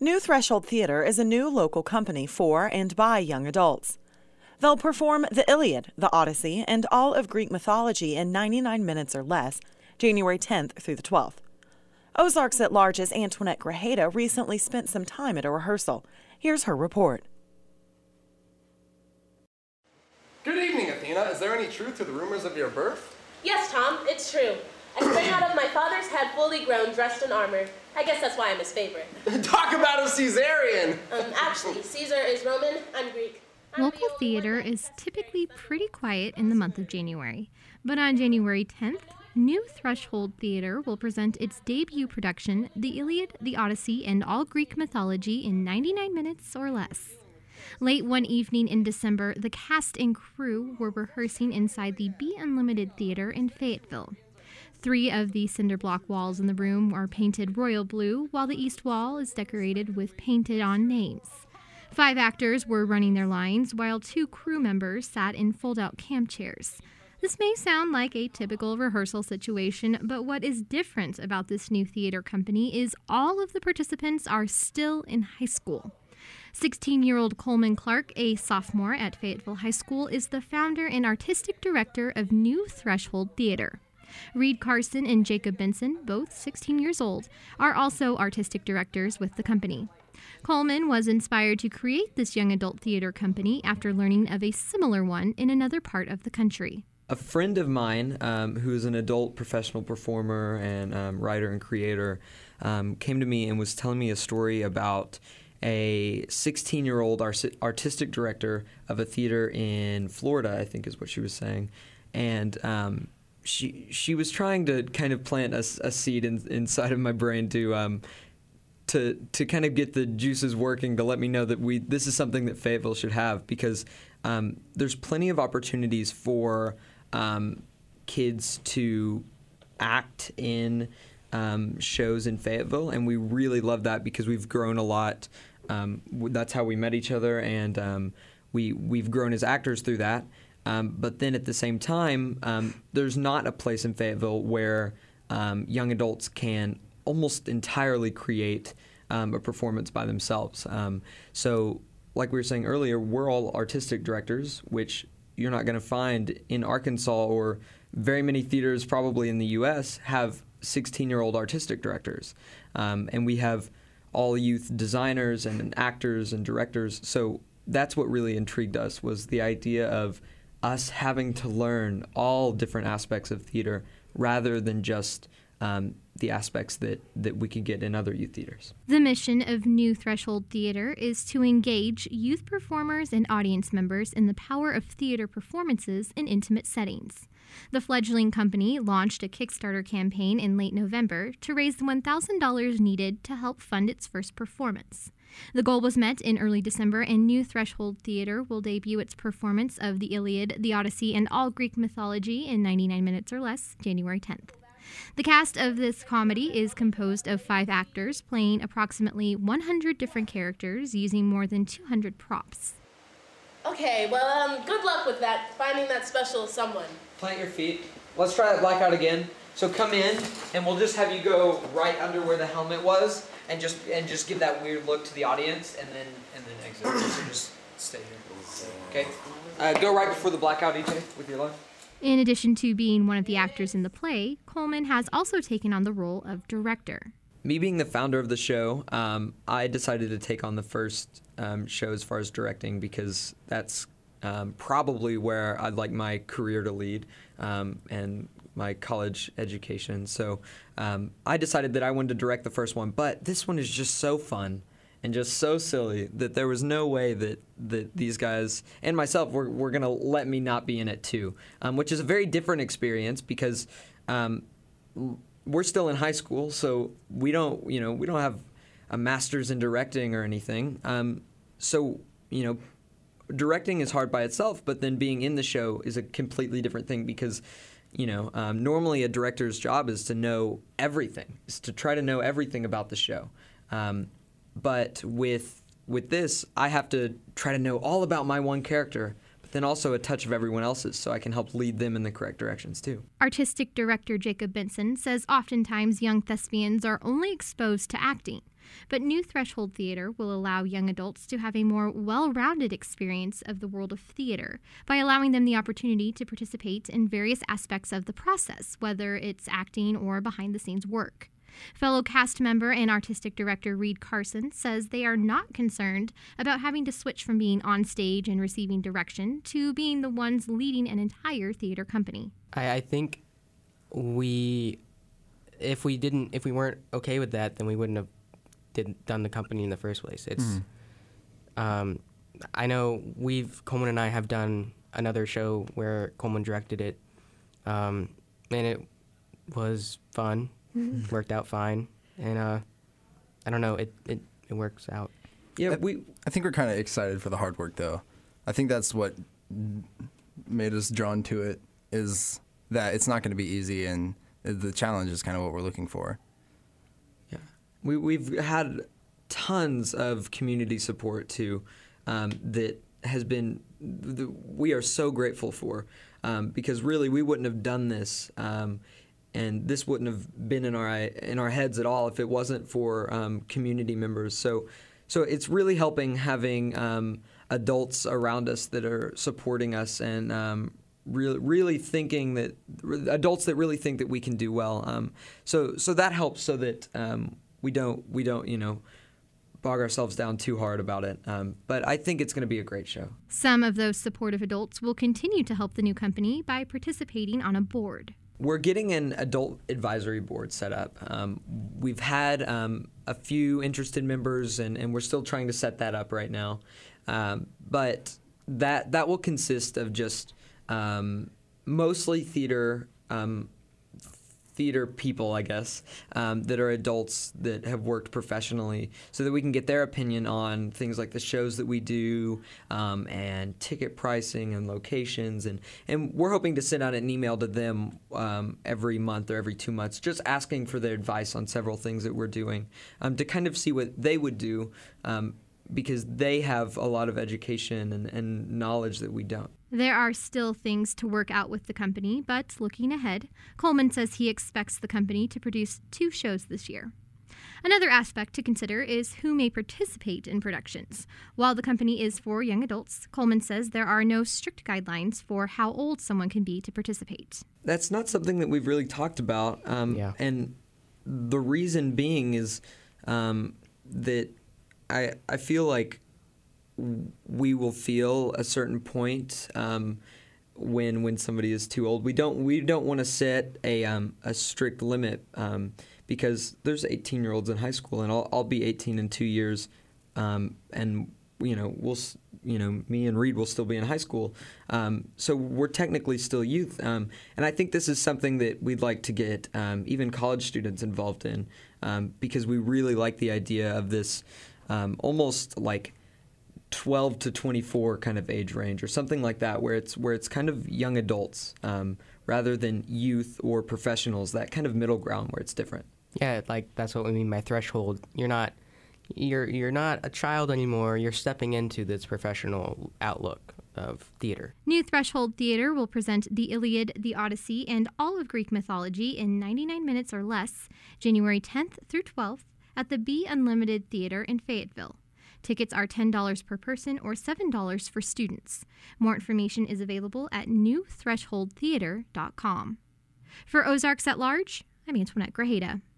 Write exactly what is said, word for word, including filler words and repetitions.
New Threshold Theater is a new local company for and by young adults. They'll perform The Iliad, The Odyssey, and all of Greek mythology in ninety-nine minutes or less, January tenth through the twelfth. Ozarks at Large's Antoinette Grajeda recently spent some time at a rehearsal. Here's her report. Good evening, Athena. Is there any truth to the rumors of your birth? Yes, Tom, it's true. I sprang out of my father's head fully grown, dressed in armor. I guess that's why I'm his favorite. Talk about a Caesarian! Um, actually, Caesar is Roman, I'm Greek. I'm Local theater is typically pretty quiet in the month of January, but on January tenth, New Threshold Theater will present its debut production, The Iliad, The Odyssey, and all Greek mythology in ninety-nine minutes or less. Late one evening in December, the cast and crew were rehearsing inside the Be Unlimited Theater in Fayetteville. Three of the cinder block walls in the room are painted royal blue, while the east wall is decorated with painted-on names. Five actors were running their lines, while two crew members sat in fold-out camp chairs. This may sound like a typical rehearsal situation, but what is different about this new theater company is all of the participants are still in high school. sixteen-year-old Coleman Clark, a sophomore at Fayetteville High School, is the founder and artistic director of New Threshold Theater. Reed Carson and Jacob Benson, both sixteen years old, are also artistic directors with the company. Coleman was inspired to create this young adult theater company after learning of a similar one in another part of the country. A friend of mine, um, who's an adult professional performer and um, writer and creator, um, came to me and was telling me a story about a sixteen-year-old art- artistic director of a theater in Florida, I think is what she was saying. And um, she she was trying to kind of plant a, a seed in, inside of my brain to um, to to kind of get the juices working, to let me know that we this is something that Fayetteville should have, because um, there's plenty of opportunities for um, kids to act in um, shows in Fayetteville, and we really love that because we've grown a lot. Um, that's how we met each other, and um, we we've grown as actors through that. Um, but then at the same time, um, there's not a place in Fayetteville where um, young adults can almost entirely create um, a performance by themselves. Um, so, like we were saying earlier, we're all artistic directors, which you're not going to find in Arkansas, or very many theaters probably in the U S have sixteen-year-old artistic directors. Um, and we have all youth designers and actors and directors. So that's what really intrigued us, was the idea of us having to learn all different aspects of theater rather than just um, the aspects that, that we can get in other youth theaters. The mission of New Threshold Theater is to engage youth performers and audience members in the power of theater performances in intimate settings. The fledgling company launched a Kickstarter campaign in late November to raise the one thousand dollars needed to help fund its first performance. The goal was met in early December, and New Threshold Theater will debut its performance of The Iliad, The Odyssey, and all Greek mythology in ninety-nine minutes or less, January tenth. The cast of this comedy is composed of five actors playing approximately one hundred different characters using more than two hundred props. Okay, well, um, good luck with that, finding that special someone. Plant your feet. Let's try that blackout again. So come in, and we'll just have you go right under where the helmet was, and just and just give that weird look to the audience, and then and then exit. So just stay here. Okay. Uh, go right before the blackout, E J, with your left. In addition to being one of the actors in the play, Coleman has also taken on the role of director. Me being the founder of the show, um, I decided to take on the first um, show as far as directing, because that's um, probably where I'd like my career to lead, um, and my college education. So um, I decided that I wanted to direct the first one, but this one is just so fun and just so silly that there was no way that, that these guys and myself were, were going to let me not be in it too, um, which is a very different experience, because um, we're still in high school, so we don't, you know, we don't have a master's in directing or anything. Um, so, you know, directing is hard by itself, but then being in the show is a completely different thing, because, you know, um, normally a director's job is to know everything, is to try to know everything about the show. Um, but with with this, I have to try to know all about my one character, but then also a touch of everyone else's, so I can help lead them in the correct directions too. Artistic director Jacob Benson says oftentimes young thespians are only exposed to acting, but New Threshold Theater will allow young adults to have a more well-rounded experience of the world of theater by allowing them the opportunity to participate in various aspects of the process, whether it's acting or behind-the-scenes work. Fellow cast member and artistic director Reed Carson says they are not concerned about having to switch from being on stage and receiving direction to being the ones leading an entire theater company. I, I think we, if we didn't, if we weren't okay with that, then we wouldn't have did, done the company in the first place. It's, mm. um, I know we've, Coleman and I have done another show where Coleman directed it, um, and it was fun. Mm-hmm. Worked out fine, and uh, I don't know, it, it, it works out. Yeah, I, we. I think we're kind of excited for the hard work, though. I think that's what made us drawn to it, is that it's not going to be easy, and the challenge is kind of what we're looking for. Yeah, we we've had tons of community support too, um, that has been the, we are so grateful for, um, because really we wouldn't have done this. Um, And this wouldn't have been in our in our heads at all if it wasn't for um, community members. So, so it's really helping having um, adults around us that are supporting us and um, really really thinking that adults that really think that we can do well. Um, so so that helps so that um, we don't we don't you know bog ourselves down too hard about it. Um, but I think it's going to be a great show. Some of those supportive adults will continue to help the new company by participating on a board. We're getting an adult advisory board set up. Um, we've had um, a few interested members, and, and we're still trying to set that up right now. Um, but that that will consist of just um, mostly theater um, theater people, I guess, um, that are adults that have worked professionally, so that we can get their opinion on things like the shows that we do, um, and ticket pricing and locations. And, and we're hoping to send out an email to them um, every month or every two months, just asking for their advice on several things that we're doing, um, to kind of see what they would do, um, because they have a lot of education and, and knowledge that we don't. There are still things to work out with the company, but looking ahead, Coleman says he expects the company to produce two shows this year. Another aspect to consider is who may participate in productions. While the company is for young adults, Coleman says there are no strict guidelines for how old someone can be to participate. That's not something that we've really talked about. Um, yeah. And the reason being is um, that I I feel like we will feel a certain point um, when when somebody is too old. We don't we don't want to set a um, a strict limit, um, because there's eighteen-year-olds in high school, and I'll I'll be eighteen in two years, um, and you know we'll you know me and Reed will still be in high school, um, so we're technically still youth, um, and I think this is something that we'd like to get um, even college students involved in, um, because we really like the idea of this um, almost like twelve to twenty-four kind of age range or something like that, where it's where it's kind of young adults um, rather than youth or professionals, that kind of middle ground where it's different. Yeah, like that's what we mean by threshold. You're not you're you're not a child anymore. You're stepping into this professional outlook of theater. New Threshold Theater will present the Iliad, the Odyssey, and all of Greek mythology in ninety-nine minutes or less, January tenth through twelfth at the Be Unlimited Theater in Fayetteville. Tickets are ten dollars per person or seven dollars for students. More information is available at new threshold theater dot com. For Ozarks at Large, I'm Antoinette Grajeda.